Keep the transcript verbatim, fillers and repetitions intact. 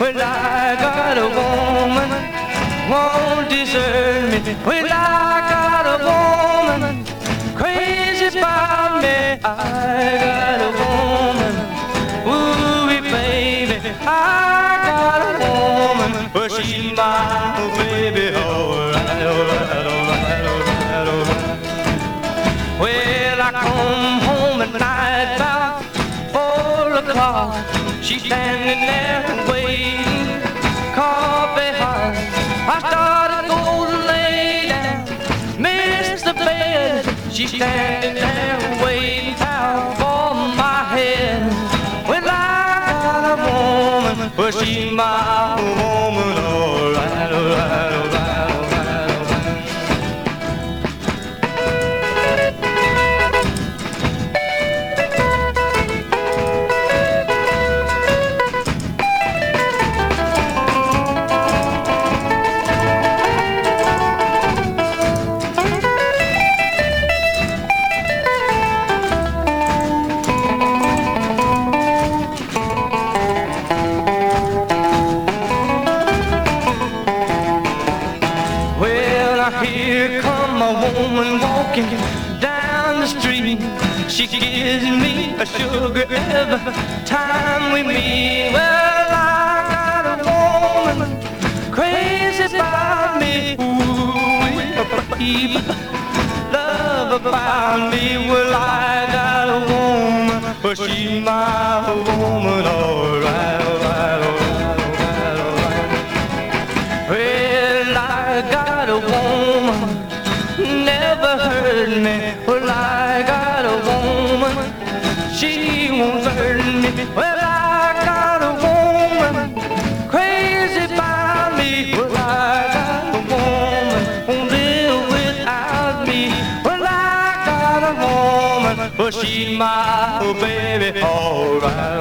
Well, I got a woman won't desert me. Well, I got a woman crazy about me. I got a woman, ooh, baby. I got a woman, but she's my baby. All right, all right, all right, all right, all right. Well, I come home at night about four o'clock. She's standing there waiting, coffee hot. I started to go to lay down, missed the bed. She's standing there waiting out for my head. Well, I got a woman, but she's my woman. All right, all right, all right, all right, all right. Here come a woman walking down the street. She gives me a sugar every time we meet. Well, I got a woman crazy about me. Ooh, baby, love about me. Well, I got a woman, but she's my woman. All right, all right, all right, all right, all right. Well, I got a woman never hurt me. Well, I got a woman, she won't hurt me. Well, I got a woman crazy about me. Well, I got a woman won't live without me. Well, I got a woman, but she's my baby. All right.